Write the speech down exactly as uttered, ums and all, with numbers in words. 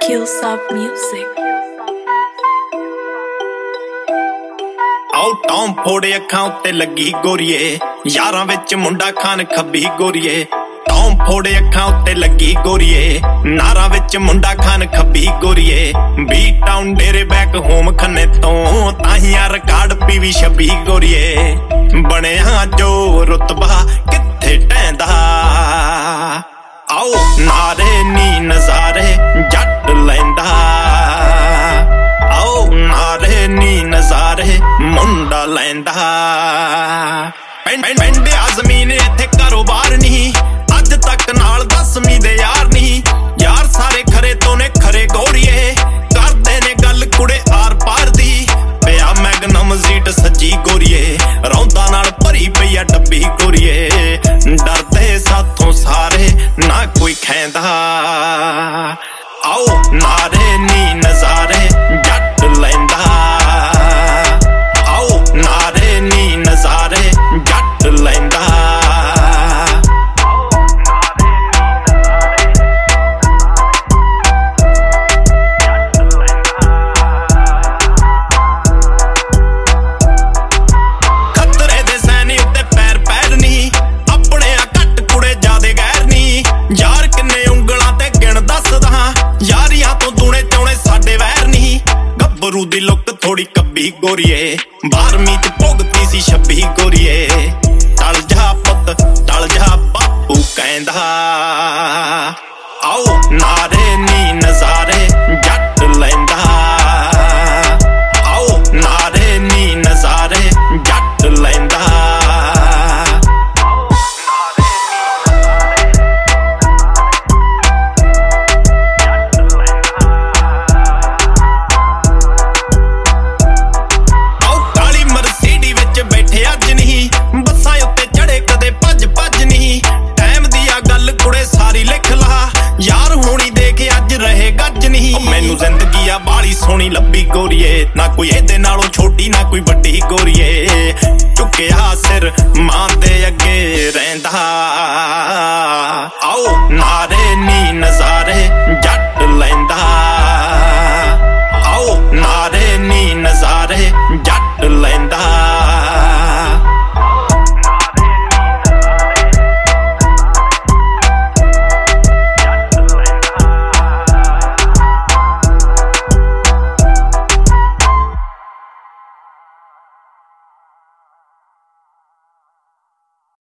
Hillsop Music. ਆਉ ਟੌਮ ਫੋੜੇ ਅੱਖਾਂ ਉੱਤੇ ਲੱਗੀ ਗੋਰੀਏ, ਯਾਰਾਂ ਵਿੱਚ ਮੁੰਡਾ ਖਾਨ ਖੱਬੀ ਗੋਰੀਏ। ਟੌਮ ਫੋੜੇ ਅੱਖਾਂ ਉੱਤੇ ਲੱਗੀ ਗੋਰੀਏ, ਨਾਰਾਂ ਵਿੱਚ ਮੁੰਡਾ ਖਾਨ ਖੱਬੀ ਗੋਰੀਏ। ਬੀ ਟਾਊਨ ਡੇਰੇ ਬੈਕ ਹੋਮ ਖੰਨੇ ਤੋਂ ਤਾਹੀਆਂ ਰਿਕਾਰਡ ਪੀਵੀ ਛੱਬੀ ਗੋਰੀਏ। ਬਣਿਆ ਜੋ ਰੁਤਬਾ ਕਿੱਥੇ ਟੈਂਦਾ, ਆਓ ਨਾਰੇ ਨੀ ਨਜ਼ਾਰੇ ਜੱਟ ਲੈਂਦਾ। ਆਓ ਨਾਰੇ ਨੀ ਨਜ਼ਾਰੇ ਮੁੰਡਾ ਲੈਂਦਾ। ਪਿੰਡ ਆ ਜ਼ਮੀਨ ਇੱਥੇ ਕਾਰੋਬਾਰ ਨਹੀਂ, ਅੱਜ ਤੱਕ ਨਾਲ ਦਸਵੀਂ ਦੇ ਯਾਰ ਨਹੀਂ। ਯਾਰ ਸਾਰੇ ਖਰੇ ਤੋਂ ਨੇ ਖਰੇ ਗੋਰੀਏ, ਕਰਦੇ ਨੇ ਗੱਲ ਕੁੜੇ ਆਰ ਪਾਰ ਦੀ। ਪਿਆ ਮੈਗਨਮ ਜ਼ੀਟ ਸੱਜੀ ਗੋਰੀਏ, ਰੌਂਦਾ ਨਾਲ ਭਰੀ ਪਈ ਆ ਡੱਬੀ ਗੋਰੀਏ। ਡਰਦੇ ਸਾਥੋਂ ਸਾਰੇ ਨਾ ਕੋਈ ਖੈਂਦਾ, ਆਓ ਨਾਰੇ ਨੀ ਨਜ਼ਾਰੇ ਜੱਟ ਲੈਂਦਾ। ਆਓ ਨਾਰੇ ਨੀ ਨਜ਼ਾਰੇ ਜੱਟ ਲੈਂਦਾ। ਖਤਰੇ ਦੇ ਸੈਨੀ ਉੱਤੇ ਪੈਰ ਪੈਰ ਨਹੀਂ, ਆਪਣੇ ਆ ਘੱਟ ਕੁੜੇ ਜਾਦੇ ਗੈਰ ਨਹੀਂ। ਯਾਰ ਕਿੰਨੇ ਉਂਗਲਾਂ ਤੇ ਗਿਣ ਦੱਸਦਾ, ਯਾਰੀਆਂ ਤੋਂ ਦੂਣੇ ਚੌਣੇ ਸਾਡੇ ਵੈਰ ਨਹੀਂ। ਗੱਭਰੂ ਦੀ ਲੁੱਕ ਥੋੜੀ ਕੱਬੀ ਗੋਰੀਏ, ਬਾਰਵੀਂ ਚ ਭੁਗਤੀ ਸੀ ਛੱਬੀ ਗੋਰੀਏ। ਟਲ ਜਾ ਪੁੱਤ ਟਲ ਜਾ ਬਾਪੂ ਕਹਿੰਦਾ, ਆਓ ਨਾਰੇ ਨੀ ਨਜ਼ਾਰੇ ਜੱਟ ਲੈਂਦਾ। ਆਓ ਨਾਰੇ ਨੀ ਨਜ਼ਾਰੇ ਜੱਟ ਲੈਂਦਾ। ਯਾਰ ਹੋਣੀ ਦੇਖ ਅੱਜ ਰਹੇ ਗੱਜ ਨਹੀਂ। ਮੈਨੂੰ ਜ਼ਿੰਦਗੀ ਆ ਬਾਲੀ ਸੋਹਣੀ ਲੱਭੀ ਗੋਰੀਏ, ਨਾ ਕੋਈ ਇਹਦੇ ਨਾਲੋਂ ਛੋਟੀ ਨਾ ਕੋਈ ਵੱਡੀ ਗੋਰੀਏ। ਝੁਕਿਆ ਸਿਰ ਮਾਂ ਦੇ ਅੱਗੇ ਰਹਿੰਦਾ।